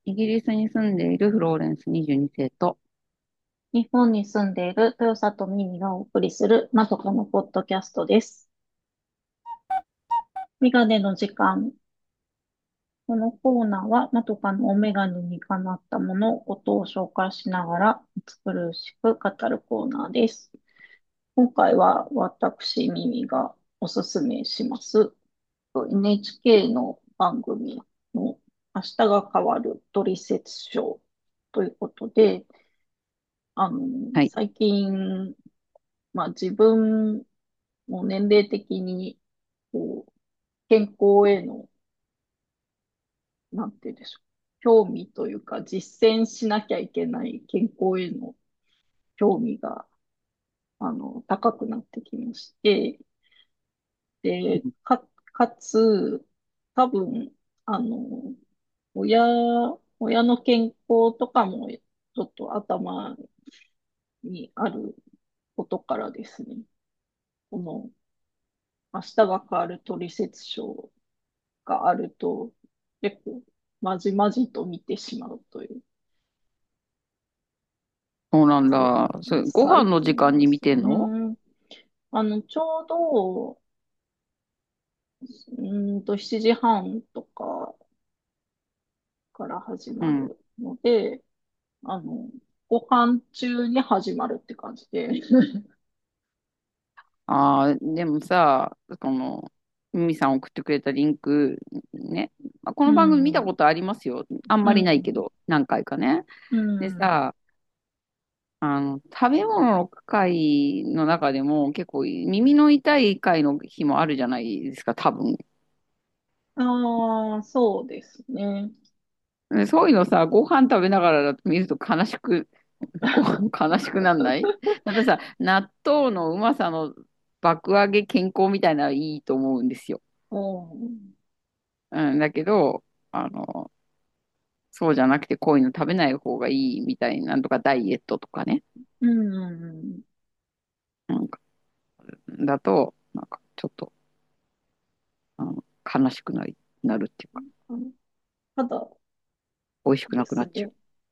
イギリスに住んでいるフローレンス22世と、 日本に住んでいる豊里ミミがお送りするまさかのポッドキャストです。メガネの時間。このコーナーはまさかのおメガネにかなったもの、ことを紹介しながら美しく語るコーナーです。今回は私ミミがおすすめします。NHK の番組の明日が変わるトリセツショーということで、 はい。 最近、自分も年齢的に、健康への、なんて言うんでしょう。興味というか、実践しなきゃいけない健康への興味が、高くなってきまして、で、かつ、多分、あの、親、親の健康とかも、ちょっと頭にあることからですね、この、明日が変わるトリセツショーがあると、結構、まじまじと見てしまうという、 そうなんそうだ。それ、ご飯最の時間に見近ですてんの？ ね。ちょうど、7時半とかから始うん。 まるので、あの、ご飯中に始まるって感じで。 ああ、でもさ、ミミさん送ってくれたリンク、ね。まあ、こうの番組見たん、 ことありますよ。あんうまりないけん、 ど、何回かね。 うでん。 さ、食べ物の回の中でも結構耳の痛い回の日もあるじゃないですか、多分。 ああ、そうですね。 でそういうのさ、ご飯食べながらだと見ると悲しくなんない？だってさ、納豆のうまさの爆上げ健康みたいなのはいいと思うんですよ。 うん、 うん、だけど、あの、そうじゃなくてこういうの食べない方がいいみたいな、なんとかダイエットとかね。 うん。 なんか、だと、なんかちょっと、悲しくなるっていうか、 ただ美味しくなくなっちゃですね、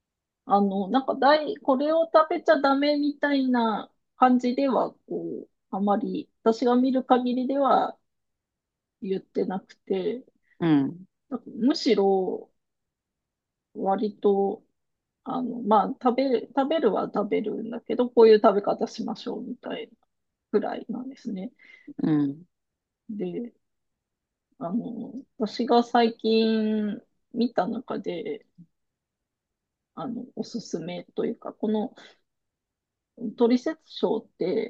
これを食べちゃダメみたいな感じでは、あまり、私が見る限りでは言ってなくて、 う。うん、 なんかむしろ、割と、食べるは食べるんだけど、こういう食べ方しましょうみたいなくらいなんですね。 うん、 で、私が最近見た中で、おすすめというか、このトリセツショーって、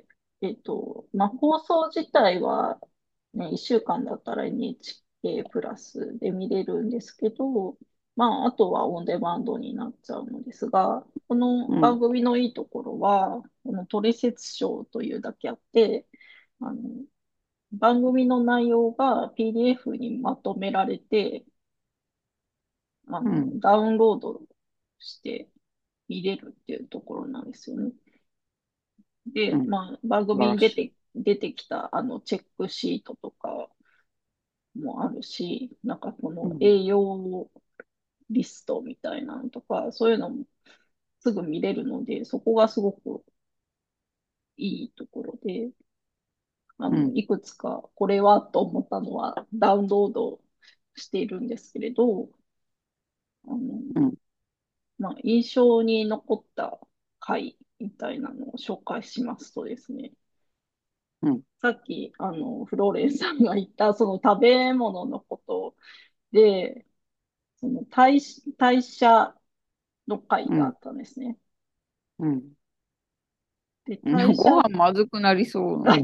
放送自体は、ね、1週間だったら NHK プラスで見れるんですけど、あとはオンデマンドになっちゃうのですが、このうん、 番組のいいところは、このトリセツショーというだけあって、あの、番組の内容が PDF にまとめられて、 うん、 ダウンロードして見れるっていうところなんですよね。で、 うん。 番素晴組にらしい。 出てきたチェックシートとかもあるし、なんかこのうん、 栄養リストみたいなのとか、そういうのもすぐ見れるので、そこがすごくいいところで、 うん、 いくつかこれはと思ったのはダウンロードしているんですけれど、あの、 うん、 印象に残った回みたいなのを紹介しますとですね、 うん、 さっき、フローレンさんが言った、その食べ物のことで、その代謝の会うん。 があったんですね。 うん。 で、 でもご飯まずくなりそうな。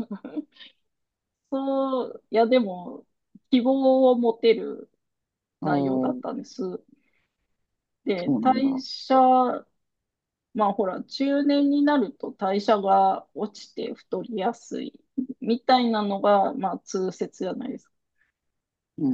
そう、いや、でも、希望を持てる内容だっおー、 たんです。で、 そうなんだ。 ほら、中年になると代謝が落ちて太りやすいみたいなのが、通説じゃないですか。 うん。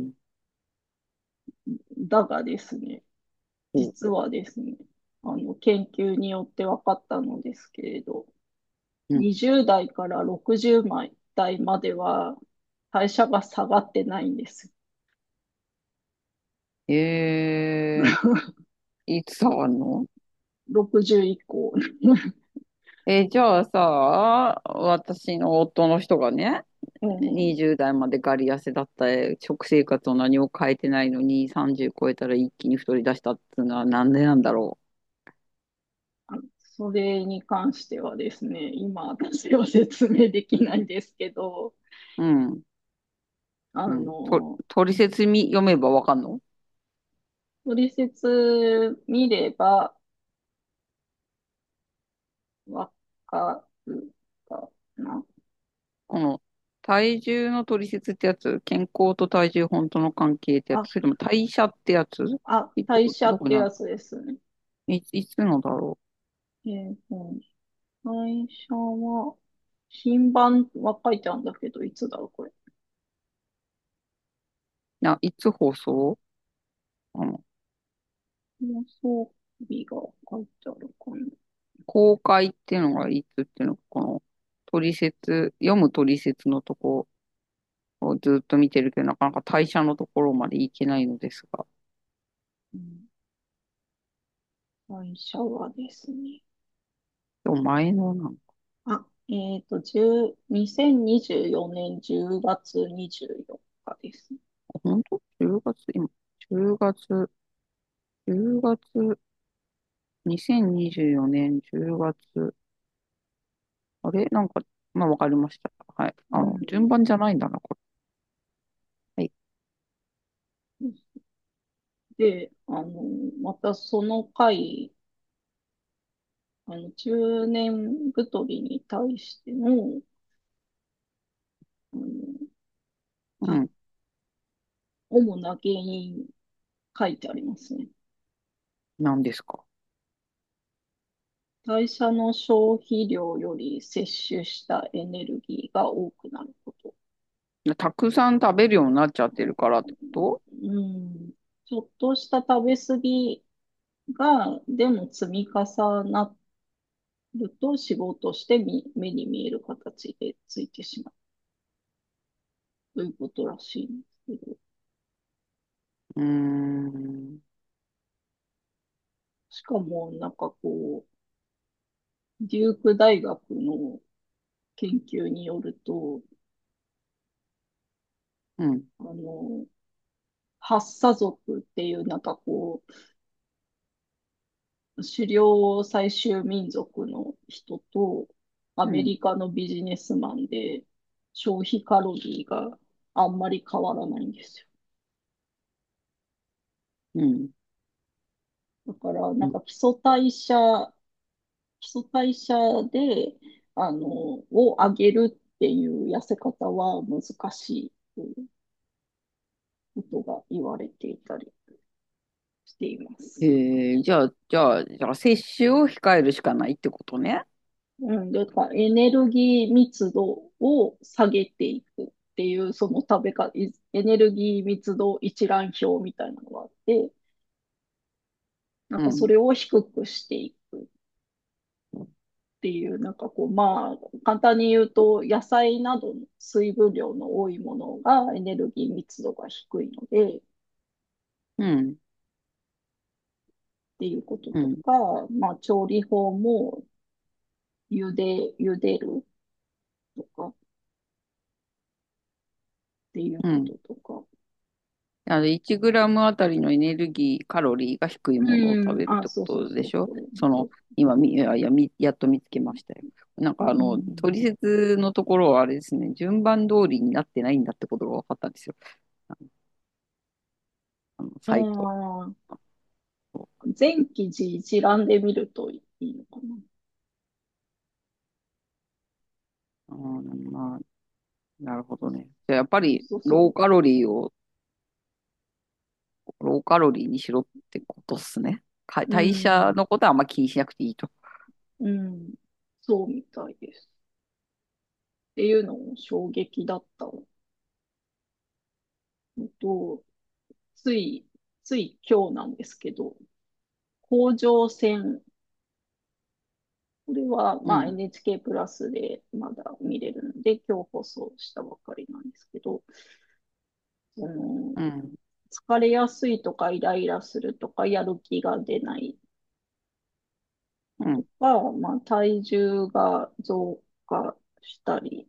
だがですね、実ほうほはですね、研究によって分かったのですけれど、 う。うん。 20代から60代までは代謝が下がってないんです。 えいつ触んの？ 60以降。 じゃあさ、私の夫の人がね、 うん。 20代までガリ痩せだった食生活を何も変えてないのに30超えたら一気に太り出したっていうのはなんでなんだろそれに関してはですね、今私は説明できないんですけど、 う。うん。 あうん。 の、 取説読めばわかんの？ 取説見ればわかるかな。 この体重の取説ってやつ、健康と体重本当の関係ってやつ、 あ、 それとも代謝ってやつ？ 代謝どこな、 ってやつですね。 いつのだろ代謝は、品番は書いてあるんだけど、いつだろう、これ。 いつ放送？あの、 放送日が書いてあるかな。 公開っていうのがいつっていうのが、この取説、読む取説のとこをずっと見てるけど、なかなか代謝のところまでいけないのですが、 うん、代謝はですね。 でも前のなんか、 2024年10月24日ですね。 本当？ 10 月、今、10月、10月、2024年10月、あれなんか、まあわかりました。はい。 うん。 順番じゃないんだな、これ。はい。 で、またその回、中年太りに対しての、あの、たうん。 主な原因書いてありますね。 何ですか？ 代謝の消費量より摂取したエネルギーが多くなること。 たくさん食べるようになっちゃってるからってこうん、ちょっとした食べ過ぎが、でも積み重なると脂肪として目に見える形でついてしまうということらしいんですけど、 と？ しかもなんかこう、デューク大学の研究によると、 うん、 ハッサ族っていうなんかこう、狩猟採集民族の人とアうん、 メリカのビジネスマンで消費カロリーがあんまり変わらないんですよ。 うん、 だからうん、 なんか基礎代謝で、を上げるっていう痩せ方は難しいということが言われていたりしています。 じゃあ、摂取を控えるしかないってことね。 うん、だからエネルギー密度を下げていくっていう、その食べ方、エネルギー密度一覧表みたいなのがあって、なんうん、 かそれを低くしていくっていう、なんかこう、まあ、簡単に言うと、野菜などの水分量の多いものがエネルギー密度が低いので、っうん、 ていうことうん、 とか、まあ、調理法も茹でるとかっていうこうん。 ととか、 1グラムあたりのエネルギー、カロリーが低いものを食うん、 べるってこそうそうとでしょ？ そうそう。 今、やっと見つけましたよ。なんかうん。 取説のところはあれですね、順番通りになってないんだってことが分かったんですよ。あの、 あサイト。 あ、全記事一覧で見るといいのかな。 まあ、なるほどね。じゃあやっぱりそうそう。 ローカロリーにしろってことっすね。 う代謝ん。 のことはあんま気にしなくていいと。 うん。そうみたいです。っていうのも衝撃だったのと、つい、つい今日なんですけど、甲状腺、これはまあうん、 NHK プラスでまだ見れるので、今日放送したばかりなんですけど、そのうん、 疲れやすいとかイライラするとかやる気が出ないとうん、 か、まあ、体重が増加したり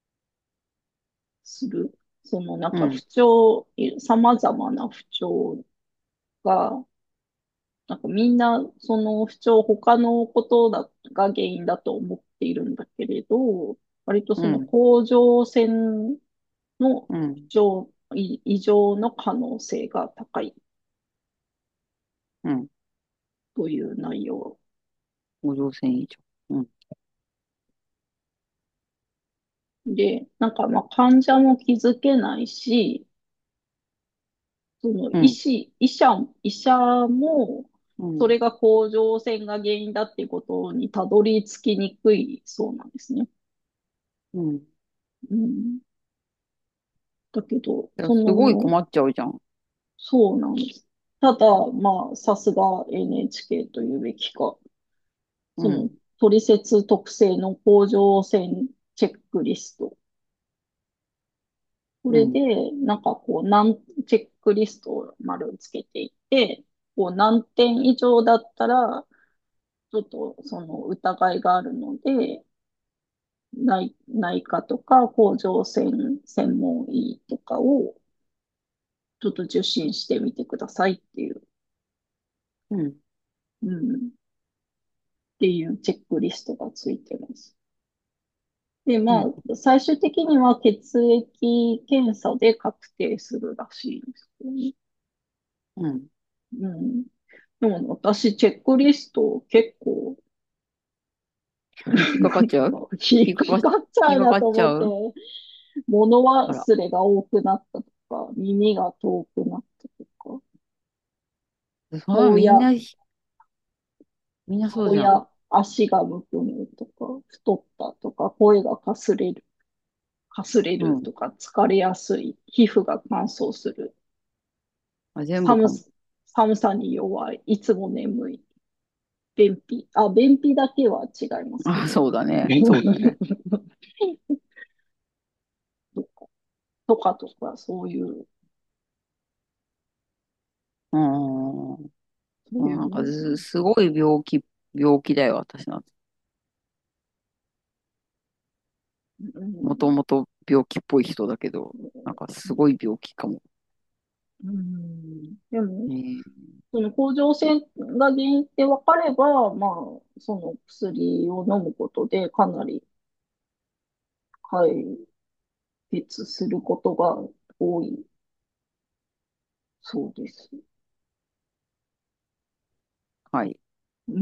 する。そのなんか不うん、 調、様々な不調が、なんかみんなその不調、他のことが原因だと思っているんだけれど、割とそのうん、 甲状腺のうん、 異常の可能性が高いうん。 という内容甲状腺異常。うん、 で、なんかまあ患者も気づけないし、そのうん、 医者も、 うん、 それが甲状腺が原因だっていうことにたどり着きにくいそうなんですね。 うん。 うん。だけど、 いや、すごい困っちゃうじゃん。 そうなんです。ただ、まあ、さすが NHK というべきか、その、 うん、 トリセツ特製の甲状腺チェックリスト。こうん、 れで、なんかこう、チェックリストを丸つけていって、こう、何点以上だったら、ちょっとその疑いがあるので、内科とか甲状腺専門医とかをちょっと受診してみてくださいっていう、 うん、 うん、っていうチェックリストがついてます。で、まうん、 あ、最終的には血液検査で確定するらしいんですよね。 うん。 うん。でも私、チェックリスト結構、 引っかかっちゃう。 引っ引っかかっ、 かかっちゃう引っかかっなと思って、 ちゃう。 物あら。 忘れが多くなったとか、耳が遠くなったとか、 そんな顔や、 みんなそうじゃん。 顔や足がむくむとか、太ったとか、声がかすれうん。 るとか、疲れやすい、皮膚が乾燥する、 あ、全部寒かも。 す、寒さに弱い、いつも眠い、便秘だけは違いますけあ、 ど、 そうだね。そうだね。 とか、とか、そういう、 うん。 そういうの。 なんかすごい病気だよ、私なんて。 うもとん、 もと病気っぽい人だけど、なんかすごい病気かも。 うん、でも、 ね。 その甲状腺が原因って分かれば、まあ、その薬を飲むことでかなり解決することが多いそうです。 はい。 うん、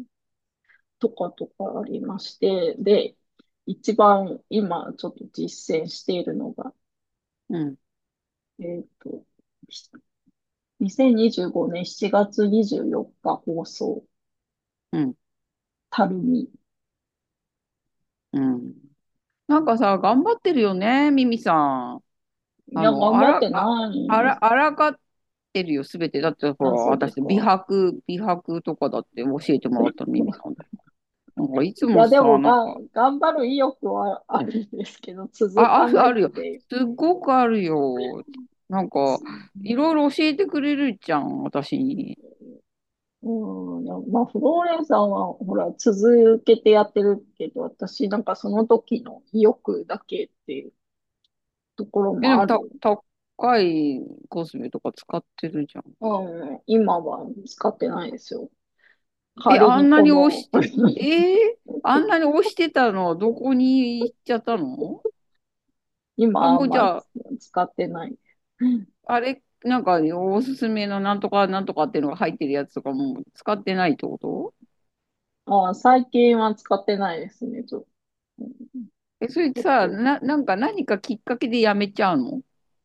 とかありまして、で、一番今ちょっと実践しているのが、 うん。 えっと、2025年7月24日放送、 うん。 たるみ。 うん。なんかさ、頑張ってるよね、ミミさん。 いや、頑張ってないんです。 あらがってるよ、すべて。だって、ほら、 あ、そうです私、 か。 美白とかだって教えてもらったの、ミミさんだよ。なんか、いついや、でもさ、 もなんか、 頑張る意欲はあるんですけど、続かないっあるよ。 て。 すっごくあるよ。なんか、いろいろ教えてくれるじゃん、私に。 うん、まあ、フローレンさんは、ほら、続けてやってるけど、私、なんかその時の意欲だけっていうところでも、 もある。 高いコスメとか使ってるじゃん。 うん、今は使ってないですよ。代わえ、 りにあんなに押この、 して、あんなに押してたのはどこに行っちゃったの？ 今あ、 はあんまもうじゃあ、 使ってない。 あれ、なんかおすすめのなんとかなんとかっていうのが入ってるやつとかも使ってないってこと？ 最近は使ってないですね、ちょっと。 それさ、 結構なんか何かきっかけでやめちゃうの？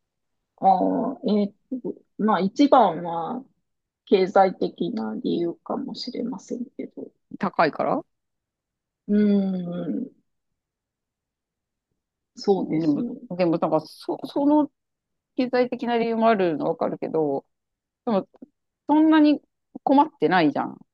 まあ一番は経済的な理由かもしれませんけど。 高いから？ うーん、そうででも、 すね。 なんかその経済的な理由もあるのわかるけど、でも、そんなに困ってないじゃん。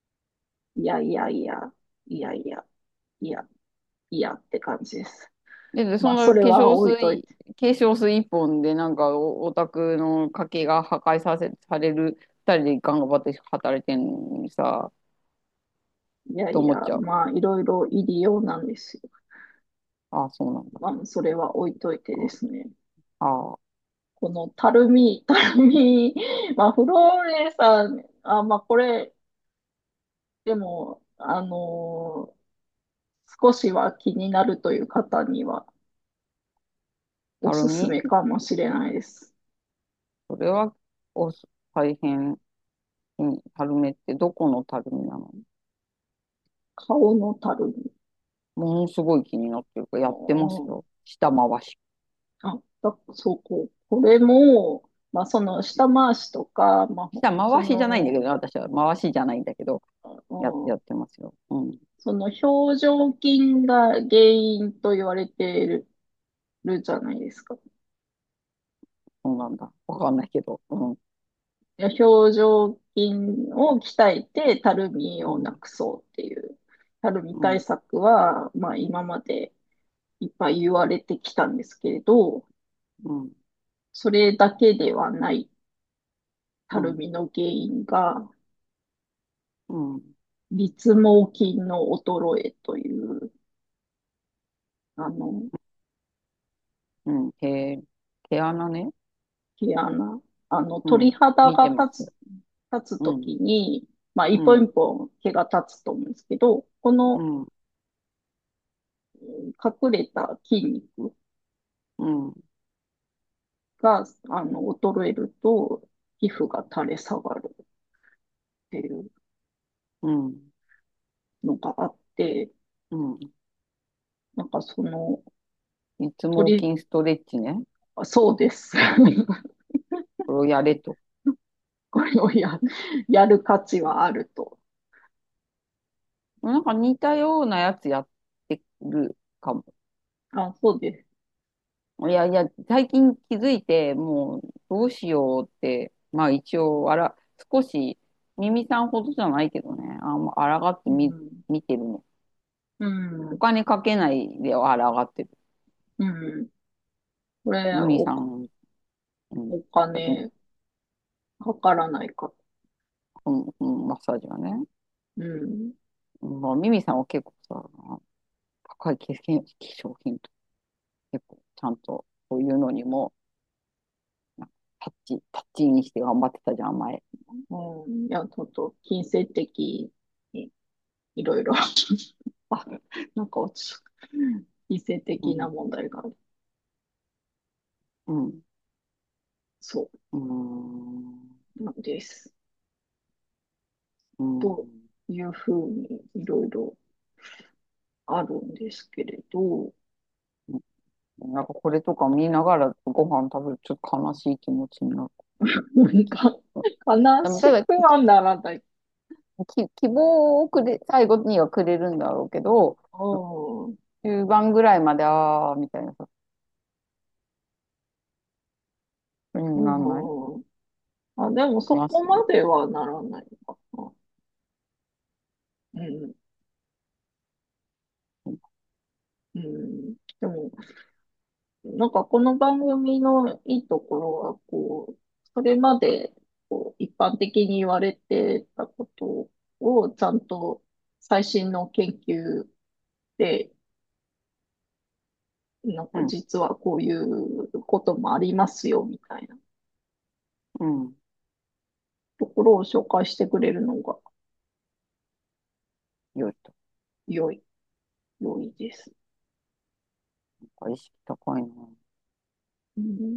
いやいやいや、いやいや、いや、いやって感じです。 そまあ、それのは置いといて。 化粧水一本でなんかオタクの家計が破壊される、二人で頑張って働いてんのにさ、 いやいや、 と思っちゃう。 まあ、いろいろ入りようなんですよ。 ああ、そうなんだ。 まあ、それは置いといてですね。 ああ、 このたるみ、まあ、フローレンさん、まあ、これ、でも、少しは気になるという方にはおすすたるみ、 めかもしれないです。 それは、お、大変、たるみってどこのたるみなの？ 顔のたるみ。 ものすごい気になってるからやってますうんよ。下回し。 そう、これも、まあ、その下回しとか、まあ、 下そ回しじゃないんだけの、 どね、私は。回しじゃないんだけど、やうん、 ってますよ。うん。 その表情筋が原因と言われてるじゃないですか。 そうなんだ。わかんないけど。うん。 いや表情筋を鍛えてたるみをなうん。 くそうっていう、たるみうん。 対策は、まあ今までいっぱい言われてきたんですけれど、 うん。 それだけではないたうん。 るみの原因が、 うん。 立毛筋の衰えという、あの、 うん。毛穴ね。 毛穴、鳥うん。 肌が見てます。 立つとうん。 きに、まあ一本うん。 一本毛が立つと思うんですけど、このうん。 隠れた筋肉うん。 が、衰えると、皮膚が垂れ下がるっていううん。 のがあって、 うん。 なんかその、 立毛鳥、 筋ストレッチね。 そうです。 これをやれと。 これをやる価値はあると。 なんか似たようなやつやってるかも。 そうです。 いやいや、最近気づいて、もうどうしようって、まあ一応、少し、耳さんほどじゃないけどね、抗ってうん。 見てるの。 うおん。 金かけないで抗ってる。 うん。これ、 耳さん、うん、 お金かからないか。 マッサージがね。 うん。 まあ、ミミさんは結構さ、高い化粧品と結構ちゃんとそういうのにもなんかタッチにして頑張ってたじゃん、前。 うん。いや、ちょっと、金銭的にいろいろあ、なんか落ちた、金銭うん、 的な問題がある。 うん、 そうん、 うなんです。 うとん。 いうふうにいろいろあるんですけれど、 なんかこれとか見ながらご飯食べるとちょっと悲しい気持ちになる。 なんか悲でもただ、 しくはならない。 希望を最後にはくれるんだろうけど、 うん。 中盤ぐらいまで、ああ、みたいなさ、そういうのなんない？ うん。でもそます。 こまではならないかな。うん。うん。でも、なんかこの番組のいいところは、それまで一般的に言われてたことをちゃんと最新の研究で、なんかうん、 実はこういうこともありますよ、みたいなうん、 ところを紹介してくれるのが良いと。 良い、良いです。 意識高いな。 うん、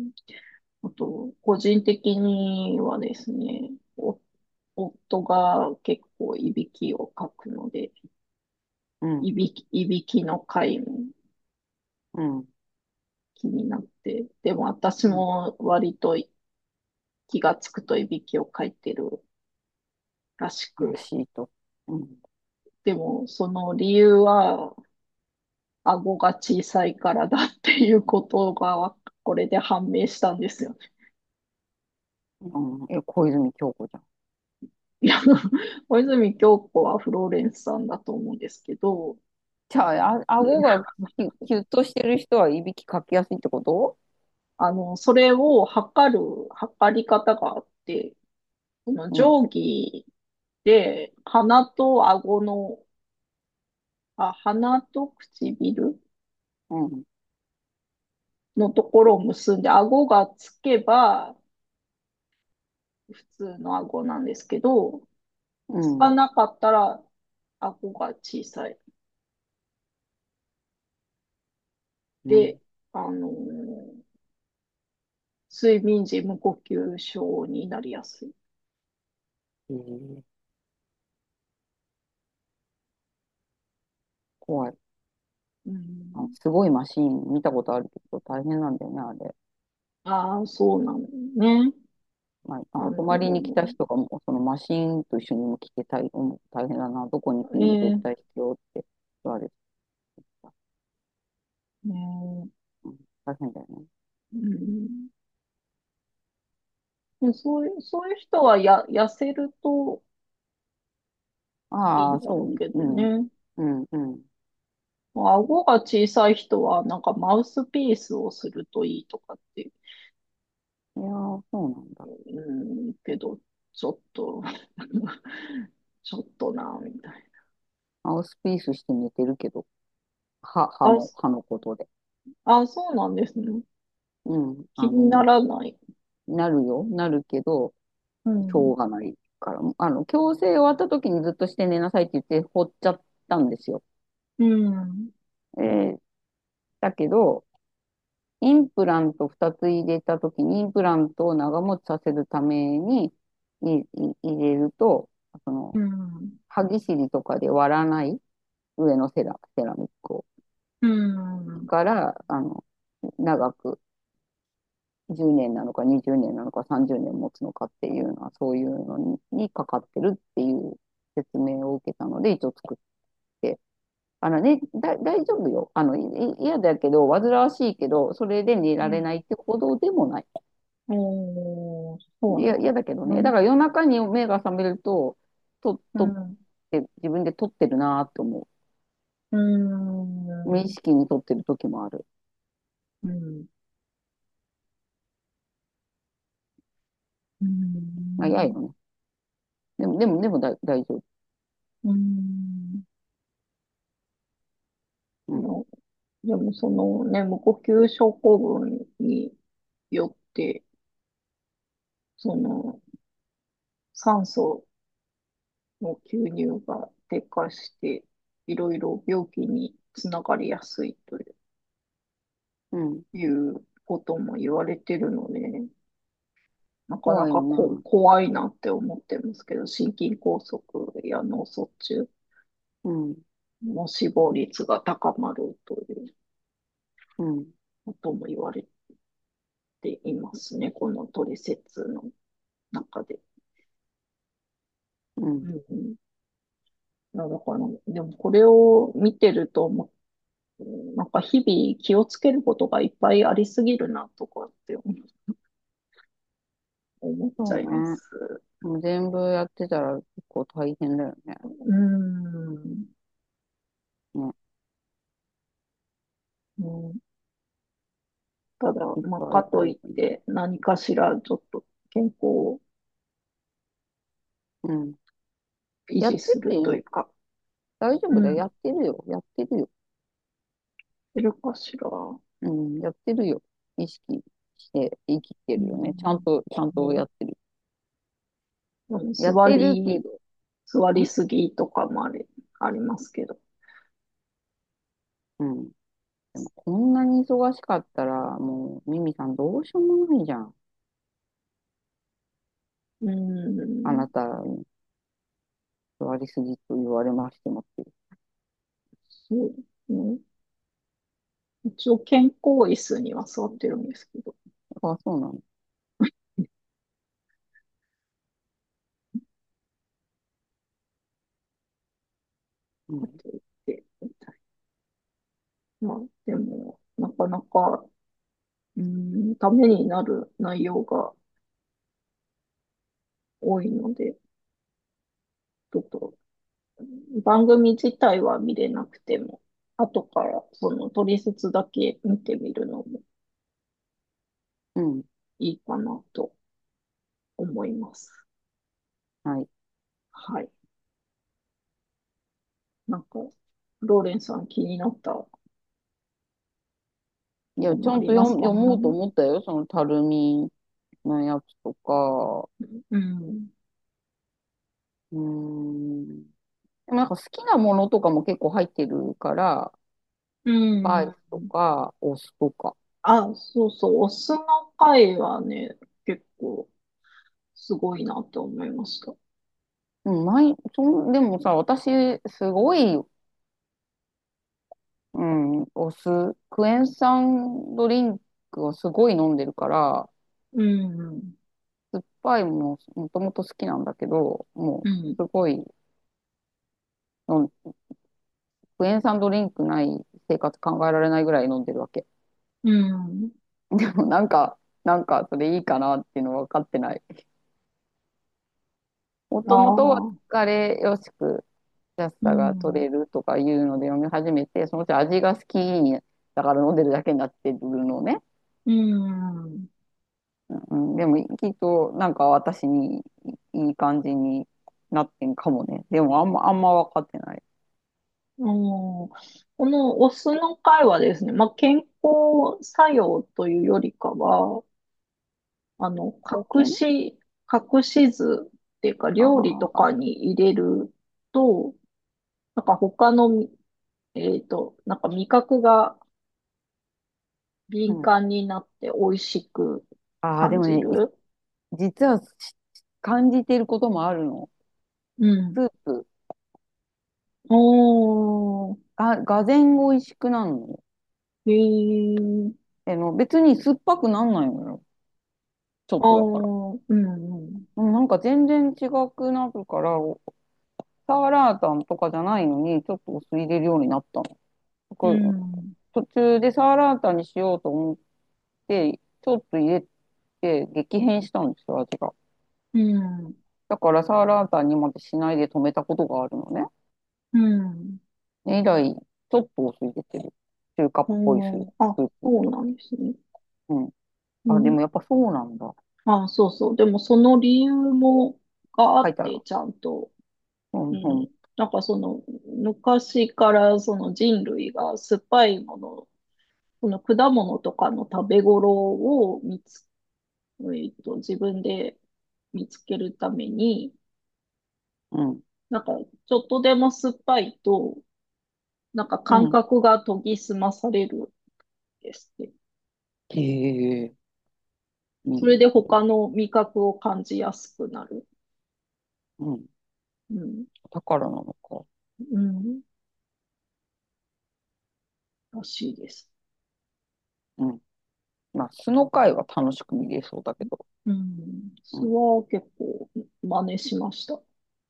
あと、個人的にはですね、夫が結構いびきをかくので、 うん、 いびきの回もうん、 気になって、でも私うん、 も割と気がつくといびきをかいてるらしらく、 しいと。うん、 でもその理由は顎が小さいからだっていうことがこれで判明したんですよね。 うん、小泉今日子じゃん。 いや、小泉京子はフローレンスさんだと思うんですけど、 じゃあ、顎がキュッとしてる人はいびきかきやすいってこと？ それを測り方があって、そのうん、 定規で、鼻と唇うん、 のところを結んで、顎がつけば普通の顎なんですけど、 うん、 つかなかったら顎が小さい。 うん。 で、あのー睡眠時無呼吸症になりやすい。 えー、怖い。 うん、 すごいマシーン見たことあるけど、大変なんだよね、あれ。 ああ、そうなのね。 まあ、 あ泊まりに来たの人がもうそのマシーンと一緒にも来て大変だな、どこに行くにも絶ね対必要って言われてた。 ねうん、大変だよね。 うん、でそういう人は痩せるといいああ、 んだろうけうん、 どね。 うん、うん。 顎が小さい人はなんかマウスピースをするといいとかっていやー、そうなんだ。 けど、ちょっとちょっとな、みたいマウスピースして寝てるけど、 な。あ、 歯のことで。 そうなんですね。 うん、 気にならない。 なるよ、なるけど、しょうん。 うがないから。矯正終わった時にずっとして寝なさいって言って放っちゃったんですよ。 うん。 えーだけど、インプラント2つ入れた時に、インプラントを長持ちさせるために、入れると、その、 うん。 歯ぎしりとかで割らない上のセラミックを。 うん。 から、長く10年なのか20年なのか30年持つのかっていうのは、そういうのにかかってるっていう説明を受けたので、一応作って、大丈夫よ。嫌だけど、煩わしいけど、それで寝られうん。 ないってほどでもない。 そう嫌だけどね。だなんだ。 から夜中に目が覚めると、とっうん。 て、自分で撮ってるなって思うう。無意ん。 識に撮ってる時もある。 うん。うん。 まあ嫌よね。でも大丈夫。 うん。 うん。 でもそのね、無呼吸症候群によって、その酸素の吸入が低下して、いろいろ病気につながりやすいとうん。 いうことも言われてるので、なかなか怖いよね。 怖いなって思ってますけど、心筋梗塞や脳卒中うん。 の死亡率が高まるといううん。 ことも言われていますね、このトリセツの中で。 うん。 うんうん、いやだから、でもこれを見てると、なんか日々気をつけることがいっぱいありすぎるなとかって思っちゃいまそうね。 す。 もう全部やってたら結構大変だよね。 うん。 ね。 うん、ただ、まあ、 いっぱいかといっ大変。 て何かしらちょっと健康をうん。 維やって持するていい。 というか、 大丈夫だよ。 うん。 やってるよ。やってるよ。 いるかしら。 うん。やってるよ。意識して生きてうるよね。 ん。 ちゃんとね、 やってる。 でもやってるけど。 座りんすぎとかもありますけど。 うん。でもこんなに忙しかったら、もう、ミミさんどうしようもないじゃん。 うあなん。 たに座りすぎと言われましてもっていう。 そうですね。一応健康椅子には座ってるんですけど。 あ、そうなの。うん。 かといって、まあ、でも、なかなか、ためになる内容が多いので、ちょっと番組自体は見れなくても、 後からその取説だけ見てみるのもうん。 いいかなと思います。 はい。 はい。なんか、ローレンさん気になったいや、ちゃのあんとりますか？ 読もうと思ったよ。そのたるみのやつとか。 うん。 うーん。でもなんか好きなものとかも結構入ってるから、 うスパイん。 スとか、お酢とか。 あ、そうそう。お酢の回はね、結構すごいなと思いました。 うん、でもさ、私、すごい、うん、クエン酸ドリンクをすごい飲んでるから、 うん。 酸っぱいももともと好きなんだけど、もうん。 う、すごい、飲んクエン酸ドリンクない生活考えられないぐらい飲んでるわけ。 うん。 でもそれいいかなっていうの分かってない。もあともとはあ。 疲れよしく安うさが取ん。 れるとかいうので読み始めて、そのうち味が好きに、だから飲んでるだけになってるのね。 うん。 うん、でもきっとなんか私にいい感じになってんかもね。でもあんま分かってない。 うん。このお酢の会はですね、まあ、健康作用というよりかは、 貢献隠し酢っていうか、 あ料理とあ、 かに入れると、なんか他の、なんか味覚がうん。 敏感になって美味しくああ、で感もね、 じる。 実は感じてることもあるの。 うん。 スープおー、 がぜ美味しくなるの。 へー、 別に酸っぱくなんないのよ。ちょっあとだから。 ー、うん、うん、 なんか全然違くなるから、サーラータンとかじゃないのに、ちょっとお酢入れるようになったの。 うこれん、 途中でサーラータンにしようと思って、ちょっと入れて激変したんですよ、味が。 うん、 だからサーラータンにまでしないで止めたことがあるのね。 うん。 以来、ちょっとお酢入れてる。中華っぽいおー、あ、 スープのそう時。 なんですね。 うん。あ、でうん。 もやっぱそうなんだ。 あ、そうそう。でもその理由も、があ書いてある。 って、ちゃんと、 うん、うん、 うん。なんかその、昔からその人類が酸っぱいもの、その果物とかの食べ頃を自分で見つけるために、 うん、 なんかちょっとでも酸っぱいと、なんかうん。 感覚が研ぎ澄まされるんですって。 へえ、いい。 それで他の味覚を感じやすくなる。 うん。 うん。 だからなのか。 うん。らしいです。 うん。まあ、素の回は楽しく見れそうだけど。 うん。 うん。 それは結構真似しました。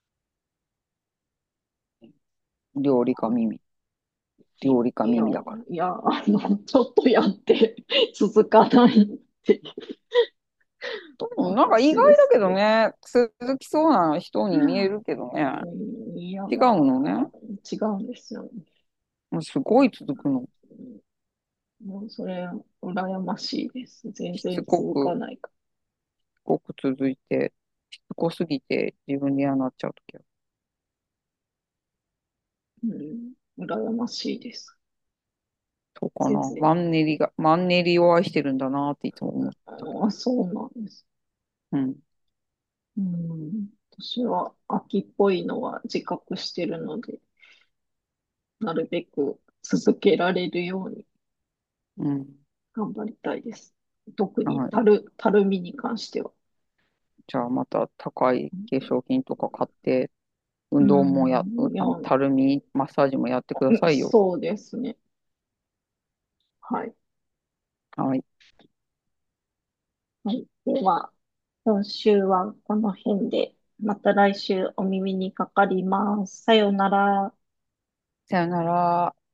料理か耳。料理かいや、 耳だから。 いや、ちょっとやって続かないってうん、なんか意私で外だけどすけど。 ね、続きそうな人に見えるけどね。 いや、 違うまのね。 あ、違うんですよ。 もうすごい続くの。 もうそれ、羨ましいです。全しつ然続かこく、 ないかごく続いて、しつこすぎて自分で嫌になっちゃうときは。 ら。うん、羨ましいです。 そうかな。 全然。 マンネリを愛してるんだなっていつも思ったけど。 あ、そうなんです。 うん。 うん、私は秋っぽいのは自覚してるので、なるべく続けられるようにうん。 頑張りたいです。特にはい。 たるみに関しては。 じゃあまた高い化粧品とか買って、運う動もん、いや、 たるみ、マッサージもやってくださいよ。 そうですね。はい。 はい。 はい。では、今週はこの辺で、また来週お耳にかかります。さようなら。 さよなら。